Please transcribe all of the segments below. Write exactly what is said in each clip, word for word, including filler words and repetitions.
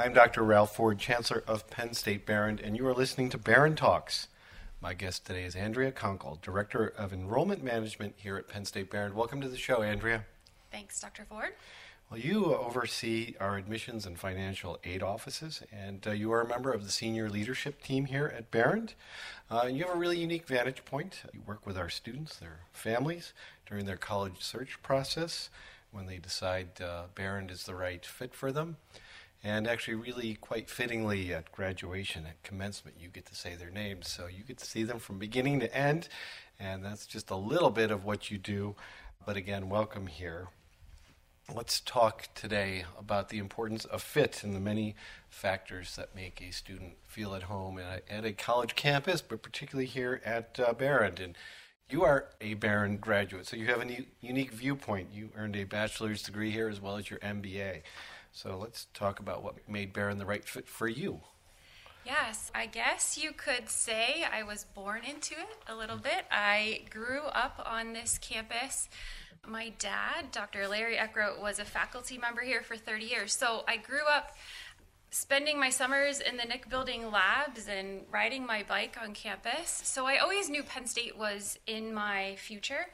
I'm Doctor Ralph Ford, Chancellor of Penn State Behrend, and you are listening to Behrend Talks. My guest today is Andrea Kunkel, Director of Enrollment Management here at Penn State Behrend. Welcome to the show, Andrea. Thanks, Doctor Ford. Well, you oversee our admissions and financial aid offices, and uh, you are a member of the senior leadership team here at Behrend. Uh, you have a really unique vantage point. You work with our students, their families, during their college search process when they decide uh, Behrend is the right fit for them. And actually, really quite fittingly at graduation, at commencement, you get to say their names. So you get to see them from beginning to end, and that's just a little bit of what you do. But again, welcome here. Let's talk today about the importance of fit and the many factors that make a student feel at home at a, at a college campus, but particularly here at uh, Behrend. And you are a Behrend graduate, so you have a u- unique viewpoint. You earned a bachelor's degree here as well as your M B A. So let's talk about what made Behrend the right fit for you. Yes, I guess you could say I was born into it a little bit. I grew up on this campus. My dad, Doctor Larry Eckroat, was a faculty member here for thirty years. So I grew up spending my summers in the Nick Building labs and riding my bike on campus. So I always knew Penn State was in my future.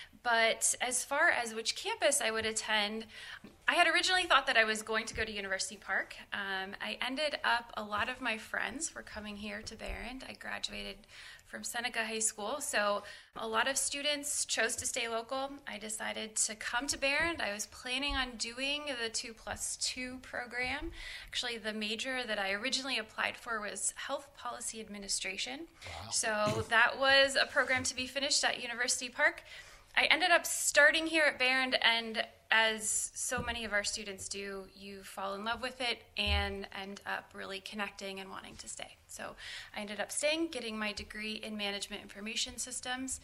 But as far as which campus I would attend, I had originally thought that I was going to go to University Park. Um, I ended up, a lot of my friends were coming here to Behrend. I graduated from Seneca High School, so a lot of students chose to stay local. I decided to come to Behrend. I was planning on doing the two plus two program. Actually, the major that I originally applied for was Health Policy Administration. Wow. So that was a program to be finished at University Park. I ended up starting here at Behrend, and as so many of our students do, you fall in love with it and end up really connecting and wanting to stay. So I ended up staying, getting my degree in Management Information Systems,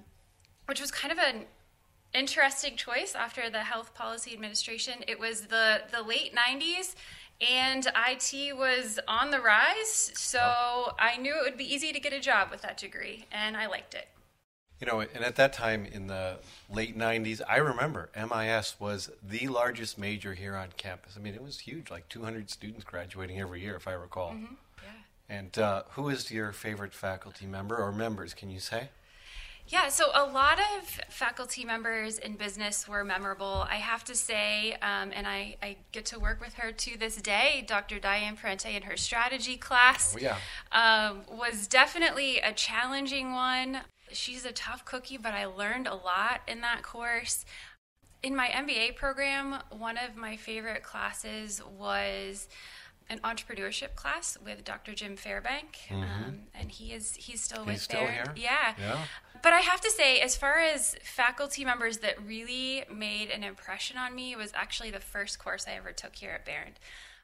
which was kind of an interesting choice after the Health Policy Administration. It was the, the late nineties, and I T was on the rise, so I knew it would be easy to get a job with that degree, and I liked it. You know, and at that time in the late nineties, I remember M I S was the largest major here on campus. I mean, it was huge, like two hundred students graduating every year, if I recall. Mm-hmm. Yeah. And uh, who is your favorite faculty member or members, can you say? Yeah, so a lot of faculty members in business were memorable. I have to say, um, and I, I get to work with her to this day, Doctor Diane Parente in her strategy class. Oh, yeah. um, was definitely a challenging one. She's a tough cookie, but I learned a lot in that course. In my M B A program, one of my favorite classes was an entrepreneurship class with Doctor Jim Fairbank, mm-hmm. um, and he is he's still he's with still there. Here? Yeah. yeah. But I have to say, as far as faculty members that really made an impression on me, it was actually the first course I ever took here at Behrend.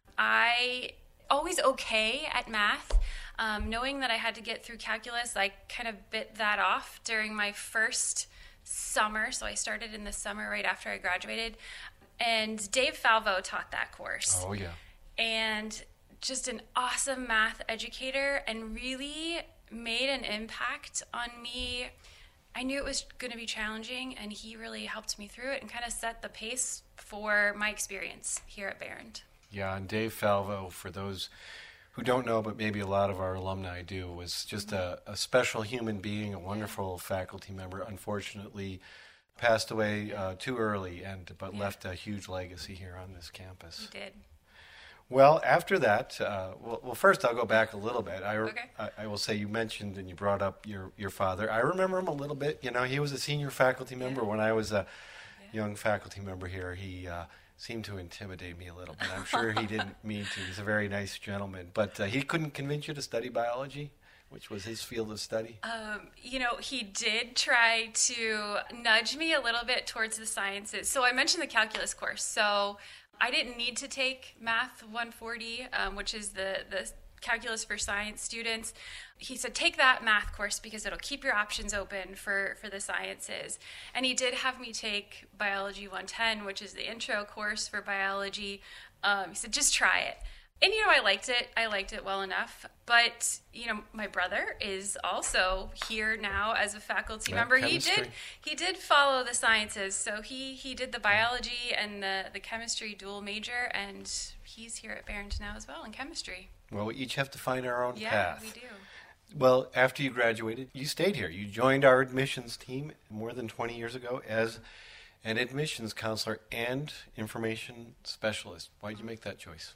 I always okay at math. Um, knowing that I had to get through calculus, I kind of bit that off during my first summer. So I started in the summer right after I graduated. And Dave Falvo taught that course. Oh, yeah. And just an awesome math educator and really made an impact on me. I knew it was going to be challenging, and he really helped me through it and kind of set the pace for my experience here at Behrend. Yeah, and Dave Falvo, for those who don't know, but maybe a lot of our alumni do, was just a, a special human being, a wonderful faculty member. Unfortunately, passed away uh, too early, and but yeah. left a huge legacy here on this campus. He did. Well, after that, uh, well, well, first I'll go back a little bit. I, okay. I, I will say you mentioned and you brought up your, your father. I remember him a little bit. You know, he was a senior faculty member yeah. when I was a yeah. young faculty member here. He uh, seemed to intimidate me a little bit. I'm sure he didn't mean to. He's a very nice gentleman. But uh, he couldn't convince you to study biology, which was his field of study? Um, you know, he did try to nudge me a little bit towards the sciences. So I mentioned the calculus course. So I didn't need to take Math one forty, um, which is the, the calculus for science students. He said, take that math course because it'll keep your options open for, for the sciences. And he did have me take Biology one ten, which is the intro course for biology. Um, he said, just try it. And, you know, I liked it. I liked it well enough. But, you know, my brother is also here now as a faculty yeah, member. Chemistry. He did he did follow the sciences. So he, he did the biology and the, the chemistry dual major, and Ps here at Barron now as well in chemistry. Well, we each have to find our own Yeah, path. we do. Well, after you graduated, you stayed here. You joined our admissions team more than twenty years ago as an admissions counselor and information specialist. Why did you make that choice?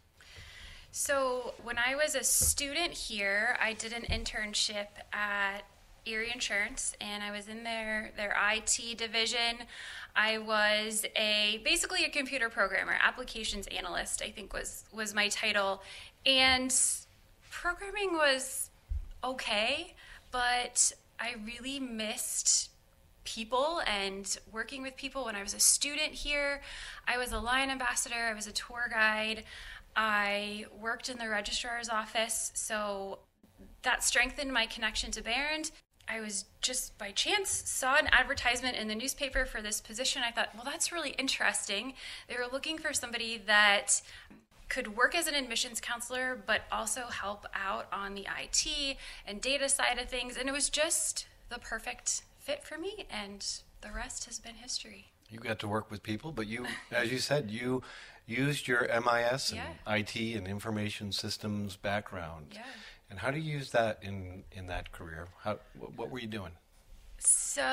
So when I was a student here, I did an internship at Erie Insurance, and I was in their their I T division. I was a basically a computer programmer, applications analyst, I think was was my title. And programming was okay, but I really missed people and working with people. When I was a student here, I was a Lion ambassador, I was a tour guide, I worked in the registrar's office, so that strengthened my connection to Barron. I was just by chance saw an advertisement in the newspaper for this position. I thought, well, that's really interesting. They were looking for somebody that could work as an admissions counselor, but also help out on the I T and data side of things. And it was just the perfect fit for me, and the rest has been history. You got to work with people, but you, as you said, you used your M I S and Yeah. I T and information systems background. Yeah. And how do you use that in, in that career? How, what, what were you doing? So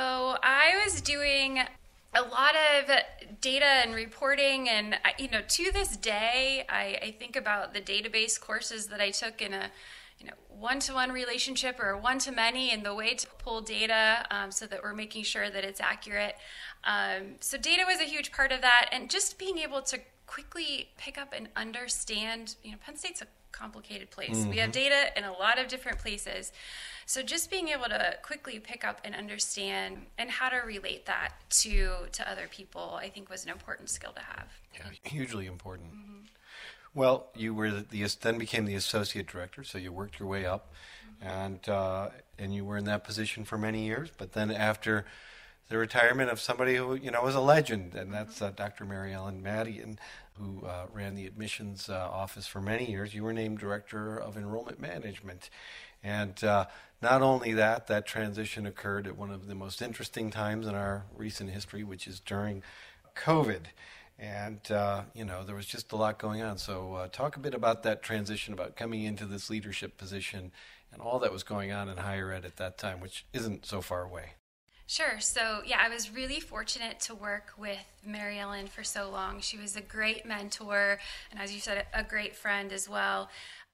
I was doing a lot of data and reporting, and I- you know, to this day, I, I think about the database courses that I took in a you know one-to-one relationship or one-to-many, and the way to pull data um, so that we're making sure that it's accurate. Um, so data was a huge part of that, and just being able to quickly pick up and understand. You know, Penn State's a complicated place. Mm-hmm. We have data in a lot of different places. So just being able to quickly pick up and understand and how to relate that to to other people, I think was an important skill to have. Yeah, hugely important. Mm-hmm. Well, you were the, the then became the associate director, so you worked your way up, mm-hmm. and uh, and you were in that position for many years. But then after the retirement of somebody who you know was a legend, and that's uh, Doctor Mary Ellen Madigan, who uh, ran the admissions uh, office for many years, you were named Director of Enrollment Management. And uh, not only that, that transition occurred at one of the most interesting times in our recent history, which is during COVID. And, uh, you know, there was just a lot going on. So uh, talk a bit about that transition, about coming into this leadership position and all that was going on in higher ed at that time, which isn't so far away. Sure. So, yeah, I was really fortunate to work with Mary Ellen for so long. She was a great mentor, and as you said, a great friend as well.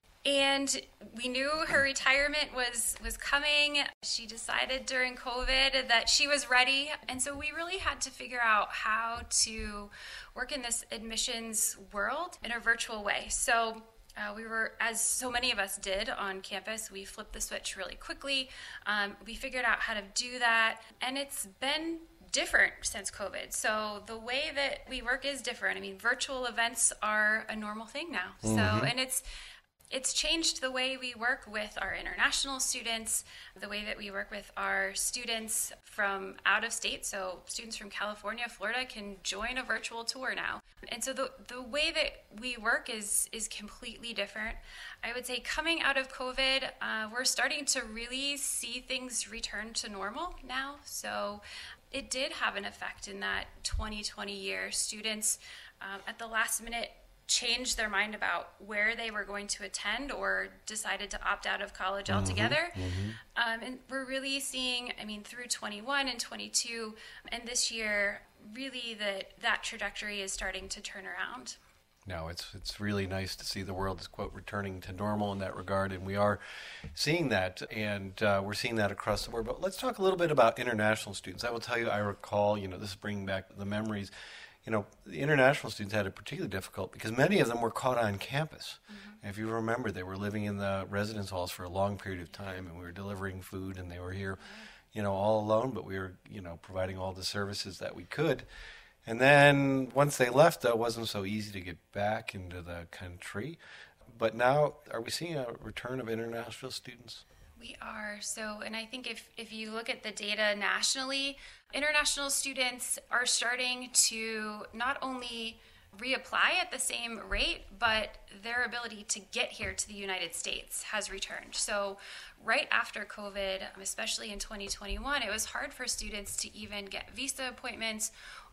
And we knew her retirement was, was coming. She decided during COVID that she was ready. And so we really had to figure out how to work in this admissions world in a virtual way. So Uh, we were, as so many of us did on campus, we flipped the switch really quickly. Um, we figured out how to do that, and it's been different since COVID. So the way that we work is different. I mean, virtual events are a normal thing now. Mm-hmm. So, and it's it's changed the way we work with our international students, the way that we work with our students from out of state. So students from California, Florida can join a virtual tour now. And so the the way that we work is is completely different. I would say coming out of COVID, uh, we're starting to really see things return to normal now. So it did have an effect in that twenty twenty year. Students um, at the last minute changed their mind about where they were going to attend or decided to opt out of college mm-hmm, altogether. Mm-hmm. Um, and we're really seeing, I mean, through twenty-one and twenty-two and this year, really that that trajectory is starting to turn around. No, it's it's really nice to see the world is, quote, returning to normal in that regard, and we are seeing that, and uh, we're seeing that across the board. But let's talk a little bit about international students. I will tell you, I recall, you know, this is bringing back the memories. You know, the international students had it particularly difficult because many of them were caught on campus. Mm-hmm. If you remember, they were living in the residence halls for a long period of time, and we were delivering food, and they were here, you know, all alone, but we were, you know, providing all the services that we could. And then once they left, though, it wasn't so easy to get back into the country. But now, are we seeing a return of international students? We are. So, and I think if, if you look at the data nationally, international students are starting to not only reapply at the same rate, but their ability to get here to the United States has returned. So right after COVID, especially in twenty twenty-one, it was hard for students to even get visa appointments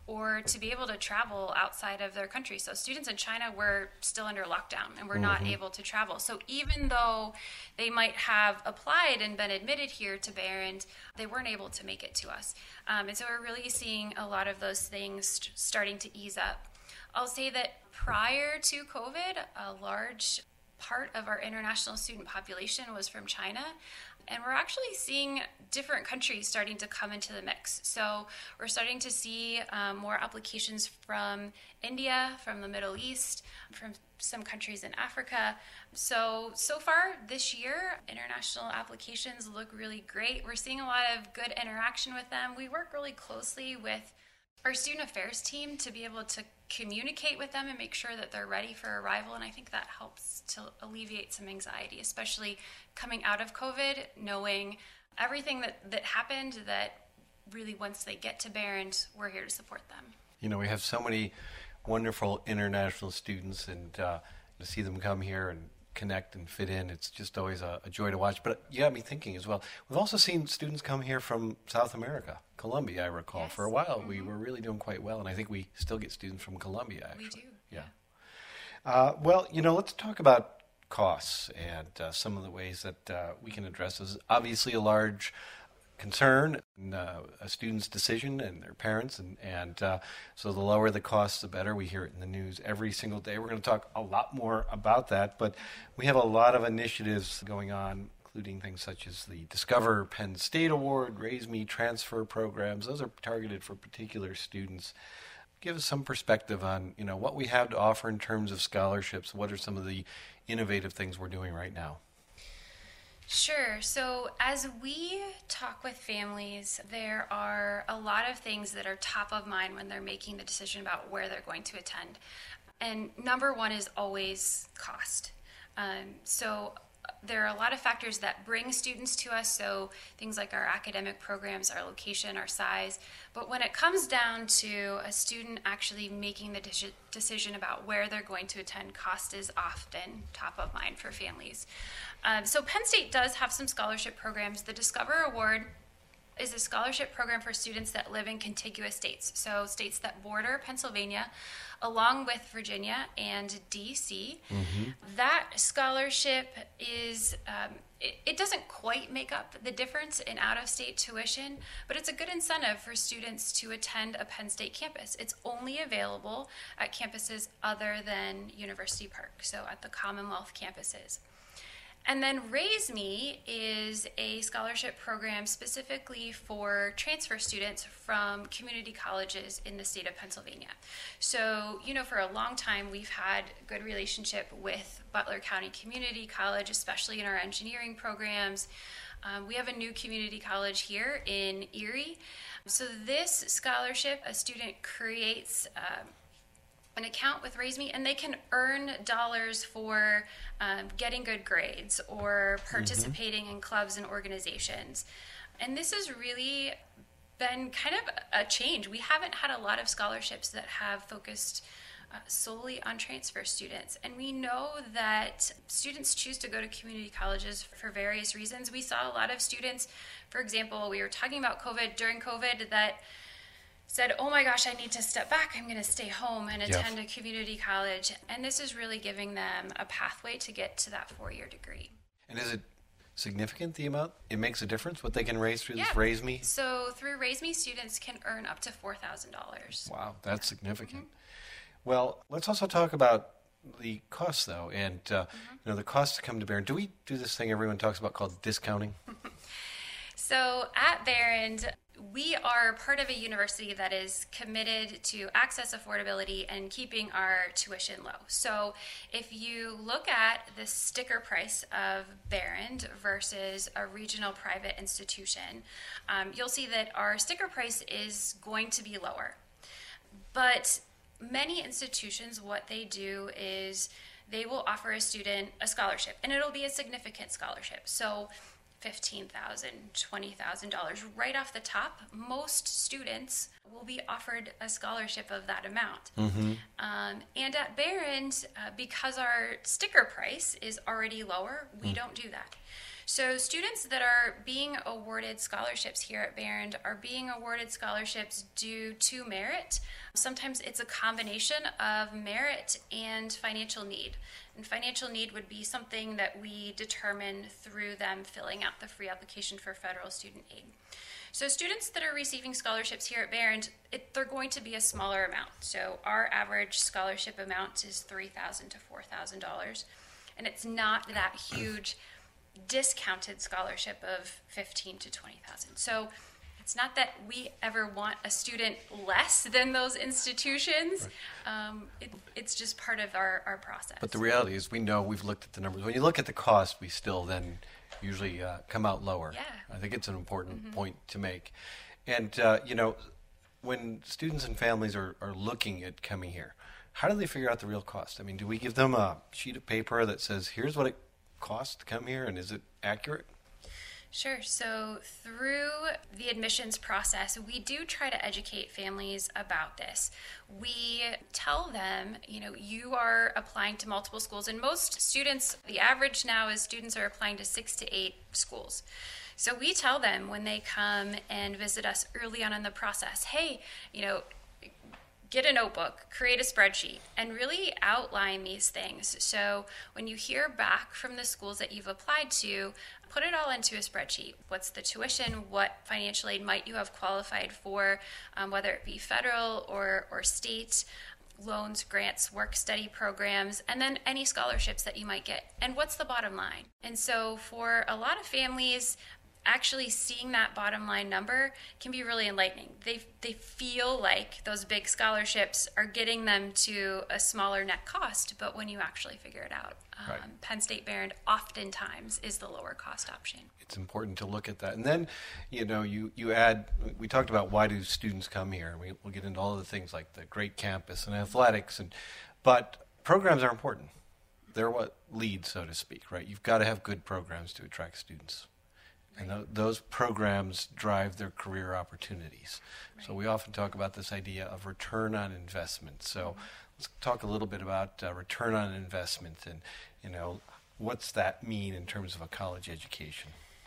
or to be able to travel outside of their country. So students in China were still under lockdown and were not able to travel. So even though they might have applied and been admitted here to Behrend, they weren't able to make it to us. Um, and so we're really seeing a lot of those things st- starting to ease up. I'll say that prior to COVID, a large part of our international student population was from China. And we're actually seeing different countries starting to come into the mix. So we're starting to see um, more applications from India, from the Middle East, from some countries in Africa. So, so far this year, international applications look really great. We're seeing a lot of good interaction with them. We work really closely with our student affairs team to be able to communicate with them and make sure that they're ready for arrival. And I think that helps to alleviate some anxiety, especially coming out of COVID, knowing everything that, that happened, that really once they get to Behrend, we're here to support them. You know, we have so many wonderful international students, and uh, to see them come here and connect and fit in, it's just always a, a joy to watch. But you got me thinking as well. We've also seen students come here from South America, Colombia, I recall. Yes. For a while, Mm-hmm. we were really doing quite well, and I think we still get students from Colombia, actually. We do. Yeah. Uh, well, you know, let's talk about costs and uh, some of the ways that uh, we can address this. Obviously, a large concern, and, uh, a student's decision and their parents, and, and uh, so the lower the costs, the better. We hear it in the news every single day. We're going to talk a lot more about that, but we have a lot of initiatives going on, including things such as the Discover Penn State Award, Raise Me transfer programs. Those are targeted for particular students. Give us some perspective on, you know, what we have to offer in terms of scholarships. What are some of the innovative things we're doing right now? Sure. So as we talk with families, there are a lot of things that are top of mind when they're making the decision about where they're going to attend. And number one is always cost. Um, so there are a lot of factors that bring students to us, so things like our academic programs, our location, our size. But when it comes down to a student actually making the de- decision about where they're going to attend, cost is often top of mind for families. Um, so Penn State does have some scholarship programs. The Discover Award is a scholarship program for students that live in contiguous states, so states that border Pennsylvania, along with Virginia and D C. Mm-hmm. That scholarship is, um, it, it doesn't quite make up the difference in out-of-state tuition, but it's a good incentive for students to attend a Penn State campus. It's only available at campuses other than University Park, so at the Commonwealth campuses. And then Raise Me is a scholarship program specifically for transfer students from community colleges in the state of Pennsylvania. So, you know, for a long time, we've had a good relationship with Butler County Community College, especially in our engineering programs. Um, we have a new community college here in Erie. So this scholarship, a student creates uh, an account with Raise Me, and they can earn dollars for um, getting good grades or participating mm-hmm. in clubs and organizations. And this has really been kind of a change. We haven't had a lot of scholarships that have focused uh, solely on transfer students. And we know that students choose to go to community colleges for various reasons. We saw a lot of students, for example, we were talking about COVID, during COVID, that said, oh my gosh, I need to step back. I'm going to stay home and attend yes. a community college. And this is really giving them a pathway to get to that four-year degree. And is it significant, the amount? It makes a difference what they can raise through yeah. this Raise Me? So through Raise Me, students can earn up to four thousand dollars. Wow, that's yeah. significant. Mm-hmm. Well, let's also talk about the costs, though. And, uh, mm-hmm. you know, the costs to come to Behrend. Do we do this thing everyone talks about called discounting? So at Behrend, we are part of a university that is committed to access, affordability, and keeping our tuition low. So if you look at the sticker price of Behrend versus a regional private institution, um, you'll see that our sticker price is going to be lower. But many institutions, what they do is they will offer a student a scholarship, and it'll be a significant scholarship. So fifteen thousand dollars, twenty thousand dollars right off the top, most students will be offered a scholarship of that amount. Mm-hmm. Um, and at Behrend, uh, because our sticker price is already lower, we mm. don't do that. So students that are being awarded scholarships here at Behrend are being awarded scholarships due to merit. Sometimes it's a combination of merit and financial need. And financial need would be something that we determine through them filling out the free application for federal student aid. So students that are receiving scholarships here at Behrend, it, they're going to be a smaller amount. So our average scholarship amount is three thousand dollars to four thousand dollars. And it's not that huge discounted scholarship of fifteen thousand to twenty thousand dollars. So it's not that we ever want a student less than those institutions. Right. Um, it, it's just part of our, our process. But the reality is we know, we've looked at the numbers. When you look at the cost, we still then usually uh, come out lower. Yeah. I think it's an important mm-hmm. point to make. And, uh, you know, when students and families are, are looking at coming here, how do they figure out the real cost? I mean, do we give them a sheet of paper that says, here's what it costs to come here, and is it accurate? Sure. So through the admissions process, we do try to educate families about this. We tell them, you know, you are applying to multiple schools, and most students, the average now is students are applying to six to eight schools. So we tell them when they come and visit us early on in the process, hey, you know, get a notebook, create a spreadsheet, and really outline these things. So when you hear back from the schools that you've applied to, put it all into a spreadsheet. What's the tuition? What financial aid might you have qualified for, um, whether it be federal or, or state, loans, grants, work-study programs, and then any scholarships that you might get. And what's the bottom line? And so for a lot of families, actually seeing that bottom line number can be really enlightening. They they feel like those big scholarships are getting them to a smaller net cost, but when you actually figure it out, um, right. Penn State Behrend oftentimes is the lower cost option. It's important to look at that. And then, you know, you, you add, we talked about why do students come here, and we, we'll get into all of the things like the great campus and athletics, and but programs are important. They're what lead, so to speak, right? You've got to have good programs to attract students. And th- those programs drive their career opportunities. Right. So we often talk about this idea of return on investment. So mm-hmm. let's talk a little bit about uh, return on investment and, you know, what's that mean in terms of a college education?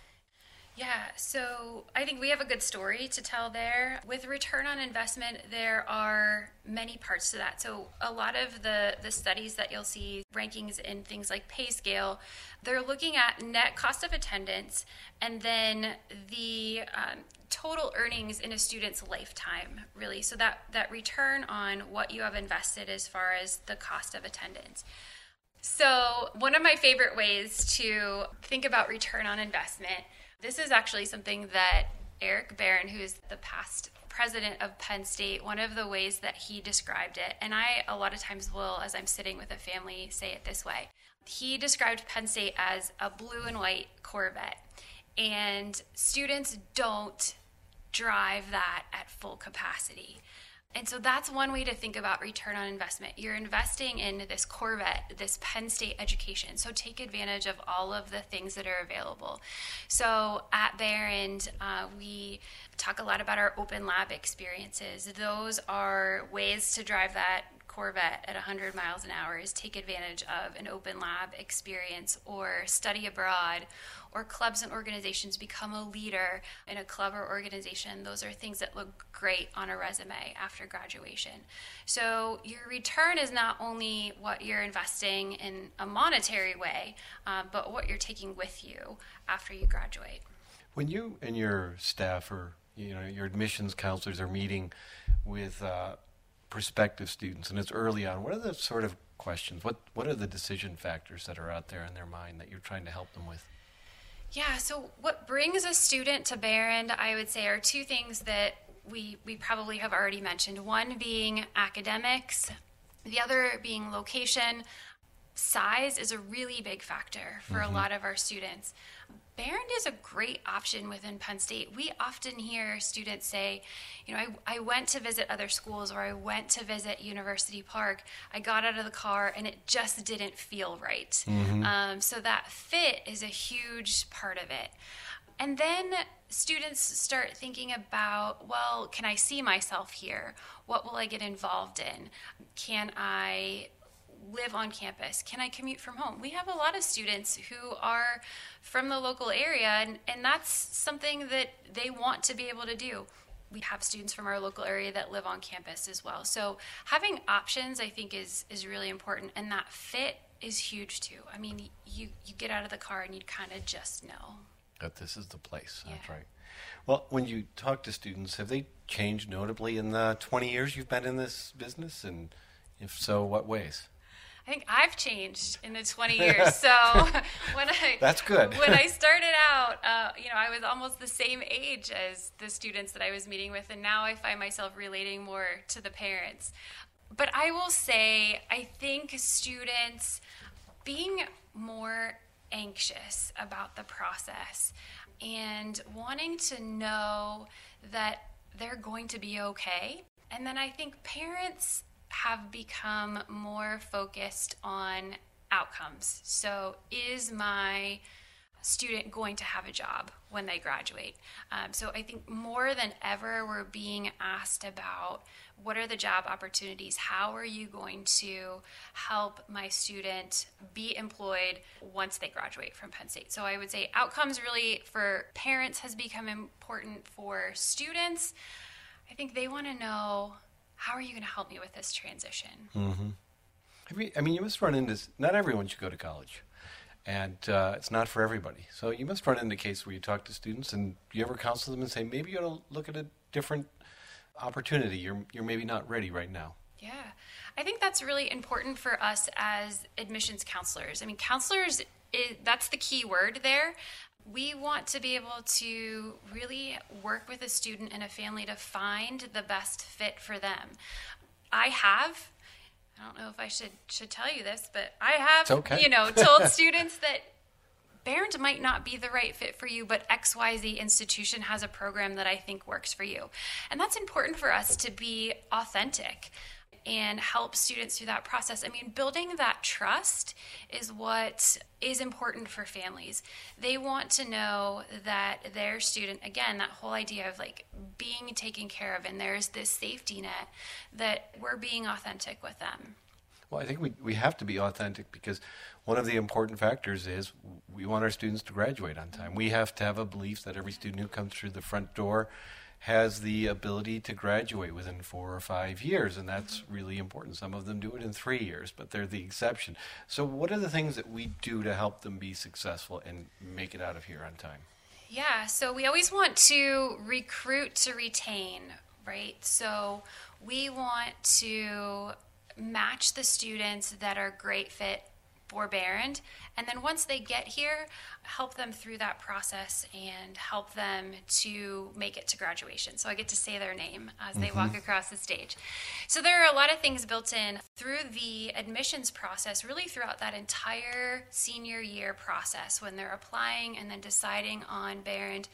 Yeah, so I think we have a good story to tell there. With return on investment, there are many parts to that. So a lot of the, the studies that you'll see, rankings in things like pay scale, they're looking at net cost of attendance and then the um, total earnings in a student's lifetime, really. So that, that return on what you have invested as far as the cost of attendance. So one of my favorite ways to think about return on investment, this is actually something that Eric Barron, who is the past president of Penn State, one of the ways that he described it, and I a lot of times will, as I'm sitting with a family, say it this way. He described Penn State as a blue and white Corvette, and students don't drive that at full capacity. And so that's one way to think about return on investment. You're investing in this Corvette, this Penn State education. So take advantage of all of the things that are available. So at Behrend, uh, we talk a lot about our open lab experiences. Those are ways to drive that Corvette at one hundred miles an hour is take advantage of an open lab experience or study abroad or clubs and organizations, become a leader in a club or organization. Those are things that look great on a resume after graduation. So your return is not only what you're investing in a monetary way, uh, but what you're taking with you after you graduate. When you and your staff or you know your admissions counselors are meeting with uh, prospective students, and it's early on, what are the sort of questions? What what are the decision factors that are out there in their mind that you're trying to help them with? Yeah, so what brings a student to Behrend, I would say, are two things that we we probably have already mentioned. One being academics, the other being location. Size is a really big factor for mm-hmm. a lot of our students. Behrend is a great option within Penn State. We often hear students say, you know, I, I went to visit other schools or I went to visit University Park. I got out of the car and it just didn't feel right. Mm-hmm. Um, so that fit is a huge part of it. And then students start thinking about, well, can I see myself here? What will I get involved in? Can I live on campus? Can I commute from home? We have a lot of students who are from the local area, and, and that's something that they want to be able to do. We have students from our local area that live on campus as well. So having options, I think, is is really important, and that fit is huge too. I mean, you, you get out of the car and you kind of just know that this is the place. Yeah. That's right. Well, when you talk to students, have they changed notably in the twenty years you've been in this business? And if so, what ways? I think I've changed in the twenty years. So when I That's good. when I started out, uh, you know, I was almost the same age as the students that I was meeting with, and now I find myself relating more to the parents. But I will say, I think students being more anxious about the process and wanting to know that they're going to be okay. And then I think parents have become more focused on outcomes. So is my student going to have a job when they graduate? Um, so I think more than ever, we're being asked about what are the job opportunities? How are you going to help my student be employed once they graduate from Penn State? So I would say outcomes really for parents has become important. For students, I think they want to know, how are you going to help me with this transition? Mm-hmm. I mean, I mean, you must run into, not everyone should go to college. And uh, it's not for everybody. So you must run into a case where you talk to students and you ever counsel them and say, maybe you ought to look at a different opportunity. You're you're maybe not ready right now. Yeah. I think that's really important for us as admissions counselors. I mean, counselors, is, that's the key word there. We want to be able to really work with a student and a family to find the best fit for them. I have I don't know if I should should tell you this, but I have, okay. you know, told students that Behrend might not be the right fit for you, but X Y Z institution has a program that I think works for you. And that's important for us to be authentic and help students through that process. I mean, building that trust is what is important for families. They want to know that their student, again, that whole idea of like being taken care of, and there's this safety net, that we're being authentic with them. Well, I think we, we have to be authentic because one of the important factors is we want our students to graduate on time. We have to have a belief that every student who comes through the front door has the ability to graduate within four or five years, and that's really important. Some of them do it in three years, but they're the exception. So what are the things that we do to help them be successful and make it out of here on time? Yeah, so we always want to recruit to retain, right? So we want to match the students that are great fit for Behrend, and then once they get here, help them through that process and help them to make it to graduation. So I get to say their name as they mm-hmm. walk across the stage. So there are a lot of things built in through the admissions process, really throughout that entire senior year process when they're applying and then deciding on Behrend.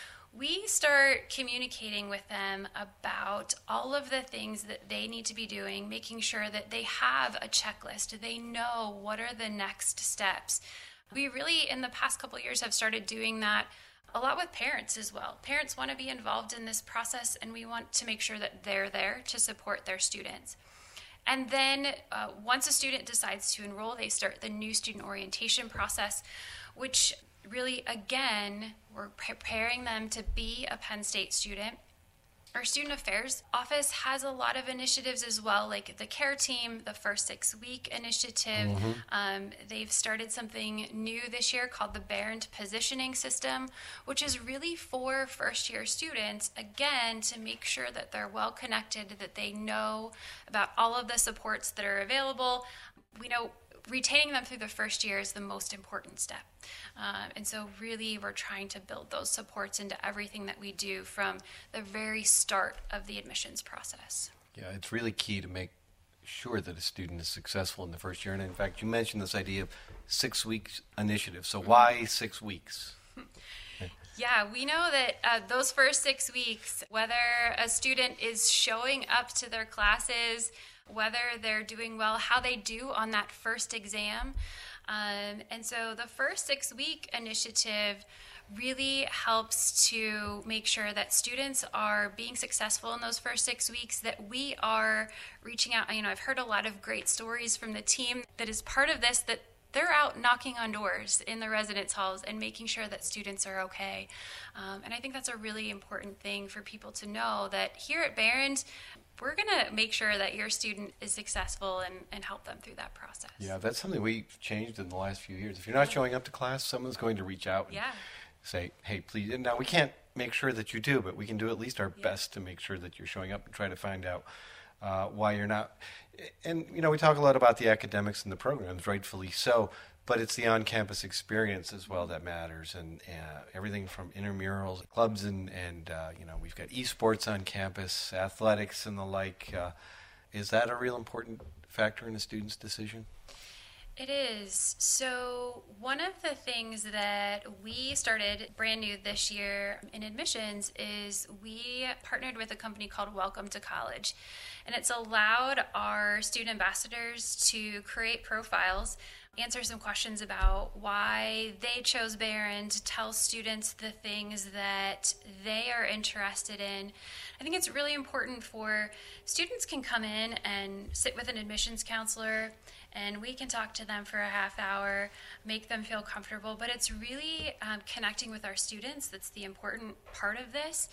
We start communicating with them about all of the things that they need to be doing, making sure that they have a checklist. They know what are the next steps. We really, in the past couple of years, have started doing that a lot with parents as well. Parents want to be involved in this process, and we want to make sure that they're there to support their students. And then uh, once a student decides to enroll, they start the new student orientation process, which really, again, we're preparing them to be a Penn State student. Our Student Affairs Office has a lot of initiatives as well, like the CARE Team, the First Six Week Initiative. Mm-hmm. Um, they've started something new this year called the Behrend Positioning System, which is really for first-year students, again, to make sure that they're well connected, that they know about all of the supports that are available. We know retaining them through the first year is the most important step. Um, and so really we're trying to build those supports into everything that we do from the very start of the admissions process. Yeah, it's really key to make sure that a student is successful in the first year. And in fact, you mentioned this idea of six weeks initiative. So why six weeks? Yeah, we know that uh, those first six weeks, whether a student is showing up to their classes, whether they're doing well, how they do on that first exam. Um, and so the first six-week initiative really helps to make sure that students are being successful in those first six weeks, that we are reaching out. You know, I've heard a lot of great stories from the team that is part of this, that they're out knocking on doors in the residence halls and making sure that students are okay. Um, and I think that's a really important thing for people to know, that here at Behrend, we're going to make sure that your student is successful and, and help them through that process. Yeah, that's something we've changed in the last few years. If you're not showing up to class, someone's going to reach out and Yeah. say, hey, please. And now we can't make sure that you do, but we can do at least our Yeah. best to make sure that you're showing up and try to find out uh, why you're not. And, you know, we talk a lot about the academics and the programs, rightfully so, but it's the on-campus experience as well that matters, and uh, everything from intramurals, clubs, and, and uh, you know, we've got esports on campus, athletics and the like. Uh, is that a real important factor in a student's decision? It is. So one of the things that we started brand new this year in admissions is we partnered with a company called Welcome to College. And it's allowed our student ambassadors to create profiles, answer some questions about why they chose Behrend, tell students the things that they are interested in. I think it's really important for students can come in and sit with an admissions counselor, and we can talk to them for a half hour, make them feel comfortable, but it's really um, connecting with our students that's the important part of this.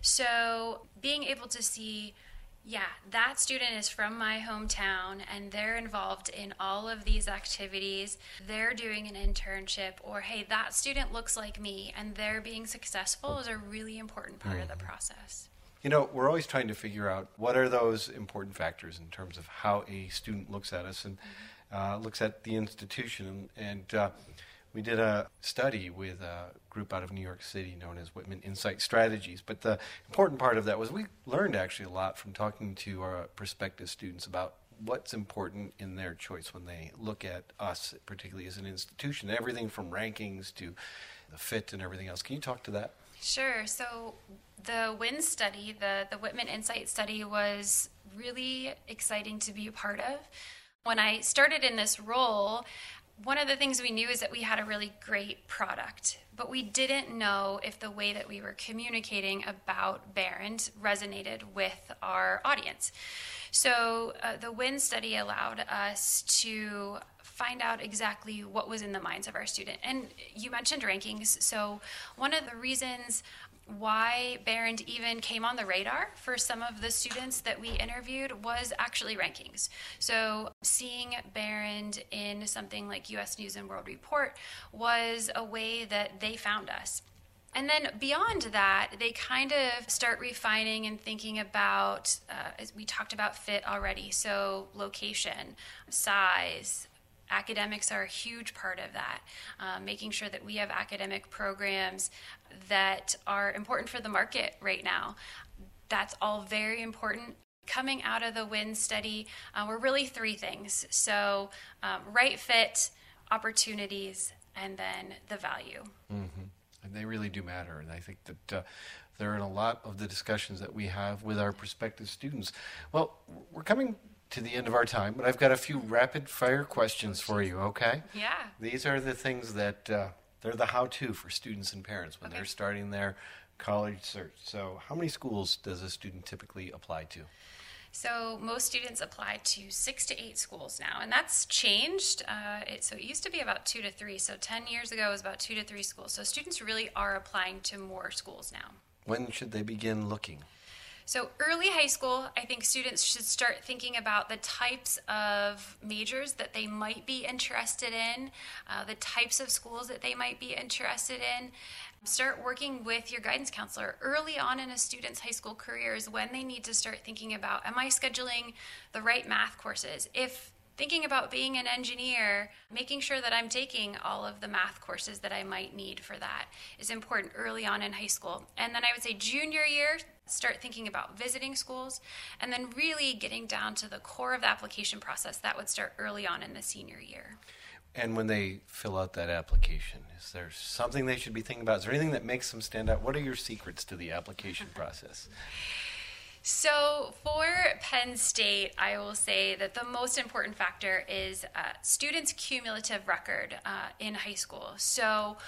So being able to see, yeah, that student is from my hometown and they're involved in all of these activities, they're doing an internship, or hey, that student looks like me and they're being successful is a really important part mm-hmm. of the process. You know, we're always trying to figure out what are those important factors in terms of how a student looks at us and uh, looks at the institution. And, and uh, we did a study with a group out of New York City known as Whitman Insight Strategies. But the important part of that was we learned actually a lot from talking to our prospective students about what's important in their choice when they look at us, particularly as an institution, everything from rankings to the fit and everything else. Can you talk to that? Sure. So the WIN study, the, the Whitman Insight study, was really exciting to be a part of. When I started in this role, one of the things we knew is that we had a really great product, but we didn't know if the way that we were communicating about Behrend resonated with our audience. So uh, the WIN study allowed us to find out exactly what was in the minds of our student. And you mentioned rankings. So one of the reasons why Behrend even came on the radar for some of the students that we interviewed was actually rankings. So seeing Behrend in something like U S News and World Report was a way that they found us. And then beyond that, they kind of start refining and thinking about, uh, as we talked about fit already, so location, size, academics are a huge part of that, um, making sure that we have academic programs that are important for the market right now. That's all very important. Coming out of the WIN study, uh, were really three things. So um, right fit, opportunities, and then the value. Mm-hmm. And they really do matter. And I think that uh, they're in a lot of the discussions that we have with our prospective students. Well, we're coming to the end of our time, but I've got a few rapid fire questions for you, okay? Yeah. These are the things that, uh, they're the how-to for students and parents when okay. they're starting their college search. So how many schools does a student typically apply to? So most students apply to six to eight schools now, and that's changed. Uh, it, so it used to be about two to three. So ten years ago it was about two to three schools. So students really are applying to more schools now. When should they begin looking? So early high school, I think students should start thinking about the types of majors that they might be interested in, uh, the types of schools that they might be interested in. Start working with your guidance counselor early on in a student's high school career is when they need to start thinking about, am I scheduling the right math courses? If thinking about being an engineer, making sure that I'm taking all of the math courses that I might need for that is important early on in high school. And then I would say junior year, start thinking about visiting schools, and then really getting down to the core of the application process. That would start early on in the senior year. And when they fill out that application, is there something they should be thinking about? Is there anything that makes them stand out? What are your secrets to the application process? So for Penn State, I will say that the most important factor is uh, students' cumulative record uh, in high school. So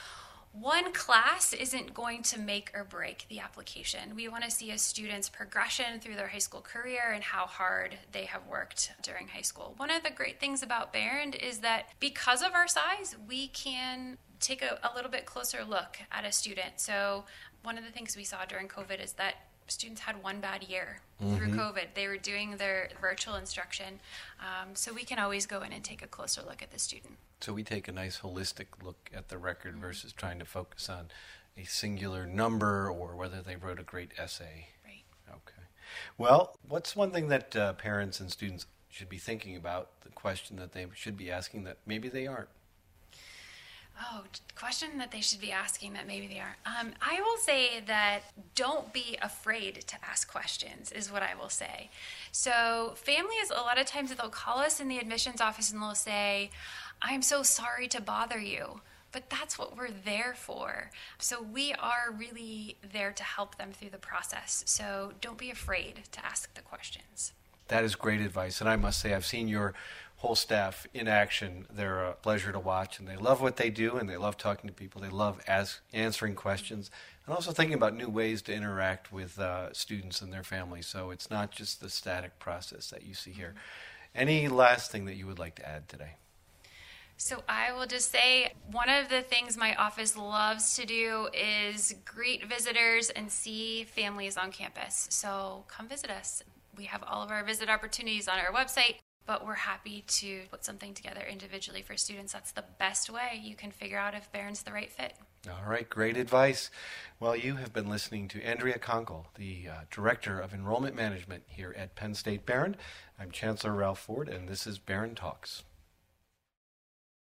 One class isn't going to make or break the application. We want to see a student's progression through their high school career and how hard they have worked during high school. One of the great things about Behrend is that because of our size, we can take a, a little bit closer look at a student. So one of the things we saw during COVID is that students had one bad year mm-hmm. through COVID. They were doing their virtual instruction. Um, so we can always go in and take a closer look at the student. So we take a nice holistic look at the record mm-hmm. versus trying to focus on a singular number or whether they wrote a great essay. Right. Okay. Well, what's one thing that uh, parents and students should be thinking about, the question that they should be asking that maybe they aren't? Oh, question that they should be asking that maybe they aren't. Um, I will say that don't be afraid to ask questions is what I will say. So families, a lot of times they'll call us in the admissions office and they'll say, I'm so sorry to bother you. But that's what we're there for. So we are really there to help them through the process. So don't be afraid to ask the questions. That is great advice. And I must say, I've seen your whole staff in action. They're a pleasure to watch, and they love what they do, and they love talking to people. They love ask, answering questions, and also thinking about new ways to interact with uh, students and their families. So it's not just the static process that you see here. Any last thing that you would like to add today? So I will just say one of the things my office loves to do is greet visitors and see families on campus. So come visit us. We have all of our visit opportunities on our website, but we're happy to put something together individually for students. That's the best way you can figure out if Behrend's the right fit. All right, great advice. Well, you have been listening to Andrea Conkle, the uh, Director of Enrollment Management here at Penn State Behrend. I'm Chancellor Ralph Ford, and this is Behrend Talks.